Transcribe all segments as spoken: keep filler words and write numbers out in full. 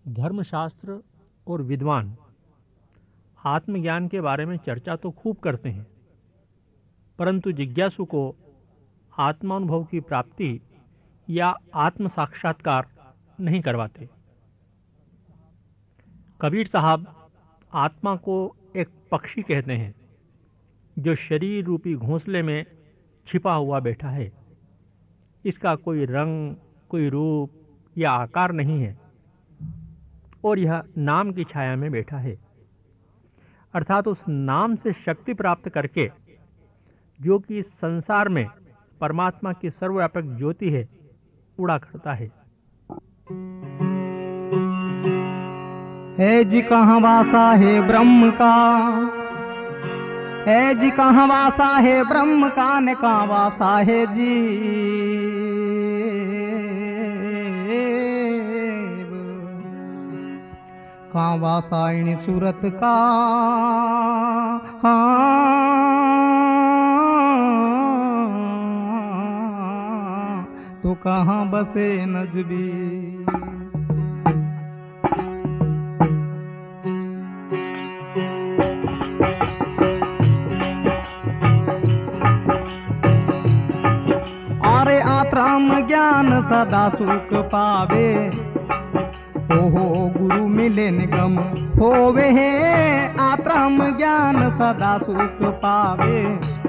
धर्मशास्त्र और विद्वान आत्मज्ञान के बारे में चर्चा तो खूब करते हैं, परंतु जिज्ञासु को आत्मानुभव की प्राप्ति या आत्म साक्षात्कार नहीं करवाते। कबीर साहब आत्मा को एक पक्षी कहते हैं जो शरीर रूपी घोंसले में छिपा हुआ बैठा है। इसका कोई रंग, कोई रूप या आकार नहीं है और यह नाम की छाया में बैठा है, अर्थात उस नाम से शक्ति प्राप्त करके जो कि इस संसार में परमात्मा की सर्वव्यापक ज्योति है, उड़ा करता है। है जी कहाँ वासा है ब्रह्म का, है जी कहाँ वासा है ब्रह्म का, ने कहाँ वासा है जी। कहाँ वासा इन सूरत का, हाँ तो कहाँ बसे नजबी। आत्म ज्ञान सदा सुख पावे, ओहो गुरु मिले निगम होवे है। आत्म ज्ञान सदा सुख पावे,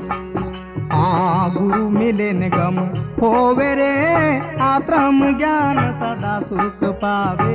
आ गुरु मिले निगम होवे रे। आत्म ज्ञान सदा सुख पावे।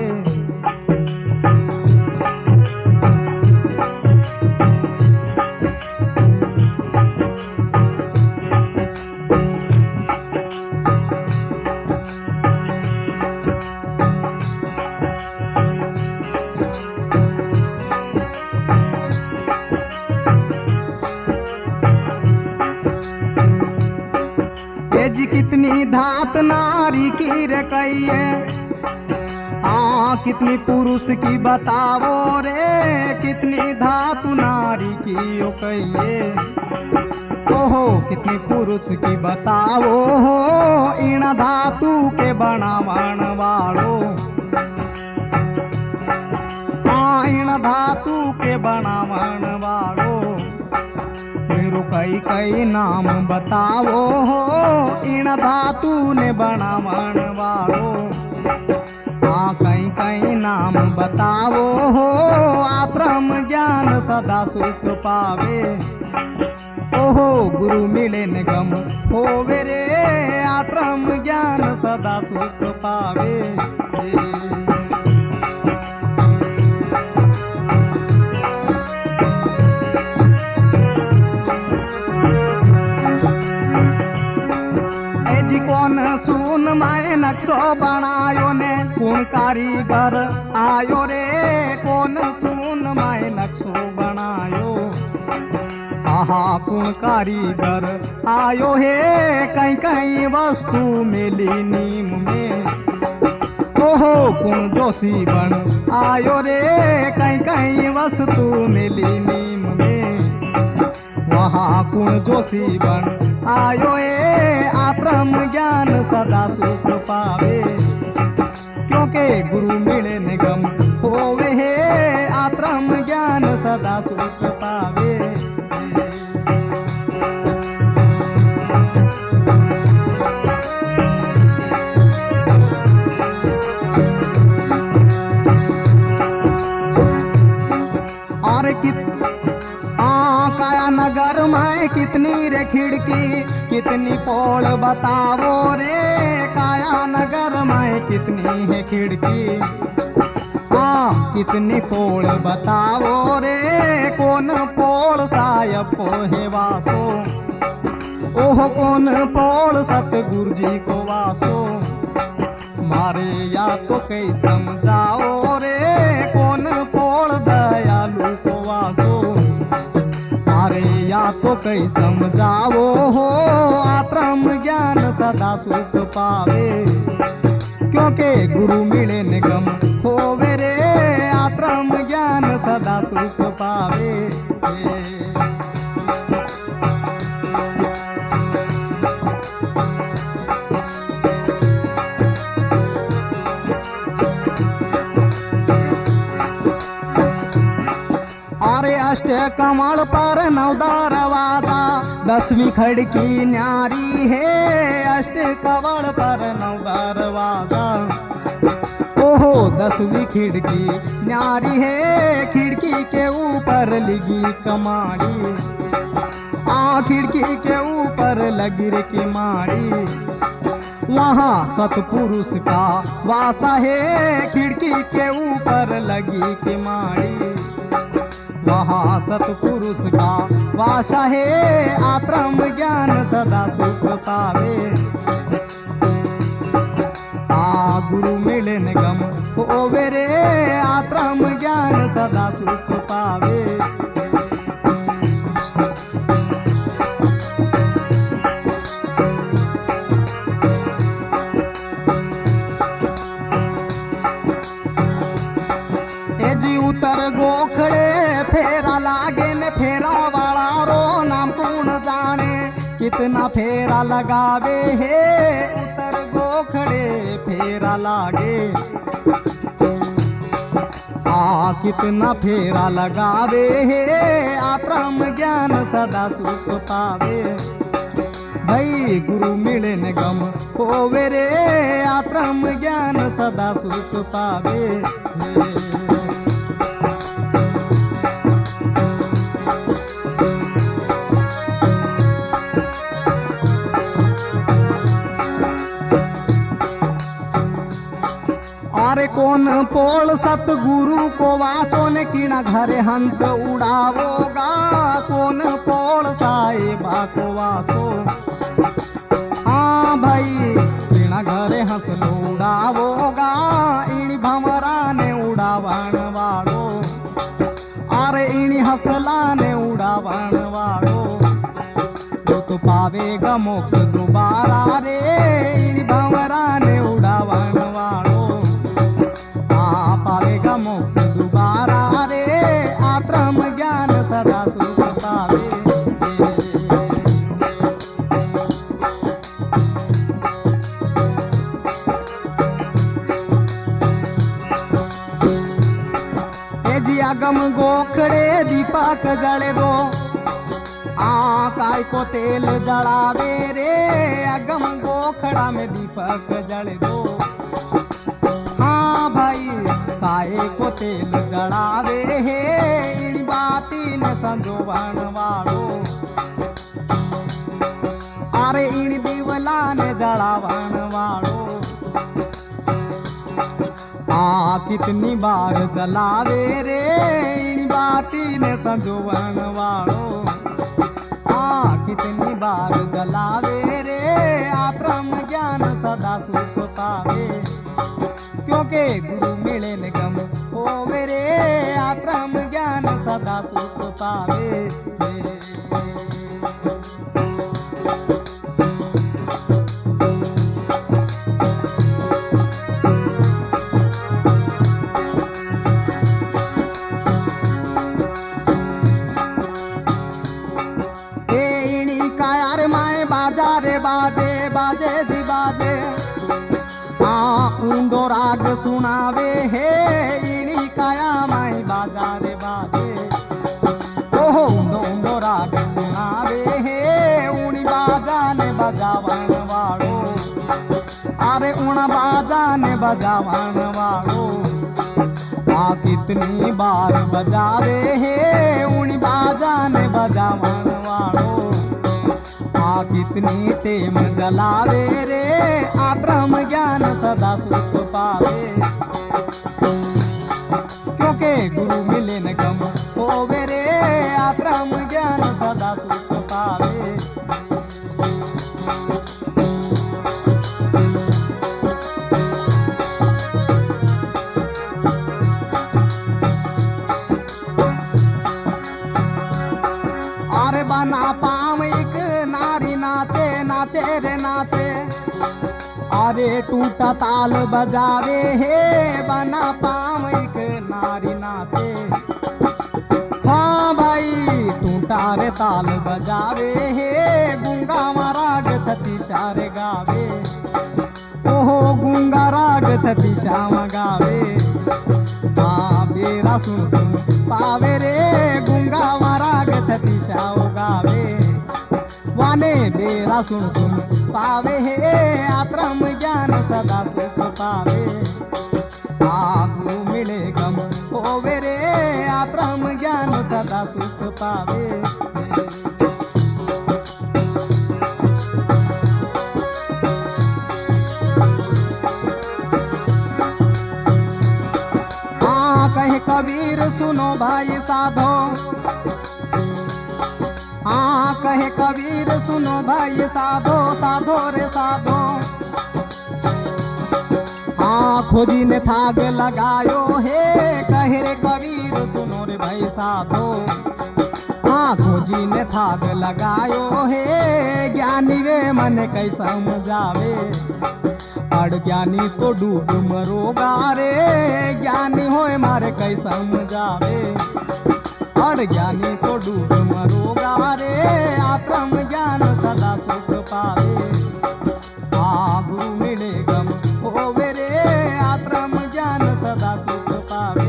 कितनी धात नारी की रकैये, हाँ कितनी पुरुष की बतावो रे। कितनी धातु नारी की ओ कहिए, ओहो कितनी पुरुष की बतावो हो। इन धातु के बनावण वालो, हाँ इन धातु के बनावण वालो। कई कई नाम बतावो हो, इन धातु ने बनावण वालो। हाँ कई कई नाम बतावो हो। आत्म ज्ञान सदा सुख पावे, ओहो गुरु मिले निगम होवे रे। आत्म ज्ञान सदा सुख पावे। कौन सुन माए नक्शो बनायो ने, कौन कारीगर आयो रे। कौन सुन माए नक्शो बनायो, आहा कौन कारीगर आयो है। कहीं कहीं वस्तु मिली नीम में, ओहो कौन जोशी बन आयो रे। कहीं कहीं वस्तु मिली नीम में, वहाँ कौन जोशी बन आयो ए। आत्म ज्ञान सदा सुख पावे, क्योंकि गुरु मिले निगम होवे है। आत्म ज्ञान सदा सुख पावे। और कित काया नगर में कितनी रे खिड़की, कितनी पोल बतावो रे। काया नगर में कितनी है खिड़की, हाँ कितनी पोल बतावो रे। कौन पोल सायब को है वासो, ओह कौन पोल सतगुरु जी को वासो। मारे या तो कई समझाओ रे। कौन पोल दयालु को वासो, या तो कई समझावो हो। आत्म ज्ञान सदा सुख पावे, क्योंकि गुरु मिले निगम होवे रे। आत्म ज्ञान सदा सुख पावे। अष्ट कमल पर नौ दरवाजा, दसवीं खिड़की न्यारी है। अष्ट कमल पर नौ दरवाजा, ओहो दसवीं खिड़की न्यारी है। खिड़की के ऊपर लगी कमाड़ी, आ खिड़की के ऊपर लगी रे किमाड़ी। वहाँ सतपुरुष का वासा है, खिड़की के ऊपर लगी किमाड़ी। वहाँ सतपुरुष का वासा है, आत्म ज्ञान सदा सुख पावे। आ गुरु मिले निगम होवे रे, आत्म ज्ञान सदा सुख पावे। उतर गोखड़े फेरा लागे ने, फेरा वाला रो नाम कौन जाने। कितना फेरा लगावे है, उतर गोखड़े फेरा लागे। आ कितना फेरा लगावे है, आत्म ज्ञान सदा सुख पावे। भाई गुरु मिले न गम होवे रे, आत्म ज्ञान सदा सुख पावे। अरे कौन पोल सतगुरु को वासो ने कीना घरे हंस उड़ावोगा। कौन पोल साहिबा को वासो, हाँ भाई कीना घरे हंस उड़ावोगा। इनी भमरा ने उड़ावण वाड़ो, अरे इनी हंसला ने उड़ावण वाड़ो। जो तो पावेगा मोक्ष दोबारा रे, इनी भमरा ने उड़ावण वाड़ो। पावेगा मोक्ष दोबारा रे, आत्म ज्ञान सदा सुख पावे। ए जी अगम गोखड़े दीपक जले दो, आ काय को तेल जलावे रे। अगम गोखड़ा में दीपक जले दो, हाँ भाई काये को तेल जड़ावे है। इन बाती ने संजोवन वालो, अरे इन दीवला ने जड़ावन वालो। आ कितनी बार जलावे रे, इन बाती ने संजोवन वालो। आ कितनी बार जलावे रे, आत्म ज्ञान सदा सुख पावे। क्योंकि गुरु मिले निगम हो मेरे, आत्म ज्ञान सदा सुख पावे। इनी का यार माए बाजा रे बाजे, बाजे जी बाजे। ऊंडो राग सुनावे है, इनी काया माई बाजा रे बाजे। ओहो ऊंडो ऊंडो राग सुनावे है, उनी बाजा ने बजावन वालो। अरे उन बाजा ने बजावन वालो। आ कितनी बार बजावे है, उनी बाजा ने बजावन वालो। आ कितनी टेम जलावे रे, आत्म ज्ञान सदा सुख पावे। क्योंकि गुरु मिले न गम होवे रे, आत्म ज्ञान सदा सुख पावे। अरे बना पाव एक नारी नाचे, नाचे रे नाचे। अरे टूटा ताल बजावे है, बना पाव एक नारी नाचे। हाँ भाई टूटा रे ताल बजावे है, गुंगा राग छती शार गावे। ओहो गुंगा राग छती श्याम गावे। हाँ बेरा सुन सुन पावे रे, गुंगा अंगावा राग छतीशा उगावे वाने बेरा सुन सुन पावे हे आत्रम ज्ञान सदा सुख पावे आगू मिले गम होवे रे आत्रम ज्ञान सदा सुख पावे हाँ कहे कबीर सुनो भाई साधो हाँ कहे कबीर सुनो भाई साधो साधो रे साधो हाँ खोजी ने थाग लगायो हे कहे रे कबीर सुनो रे भाई साधो हाँ खोजी ने थाग लगायो हे ज्ञानी वे मन कैसा समझावे अज्ञानी तो डूब मरोगा रे ज्ञानी होए मारे कैसा समझावे अज्ञानी तो डूब मरोगा रे आत्म ज्ञान सदा सुख पावे आ गुरु मिले गम होवे रे आत्म ज्ञान सदा सुख पावे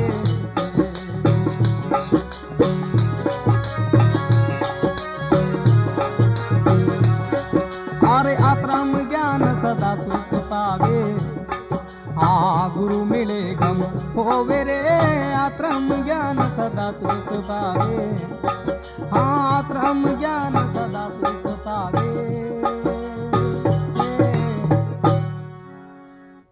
अरे आत्म ज्ञान सदा सुख पावे हाँ गुरु मिले गम होवे रे आत्म ज्ञान सदा सुख पावे हाँ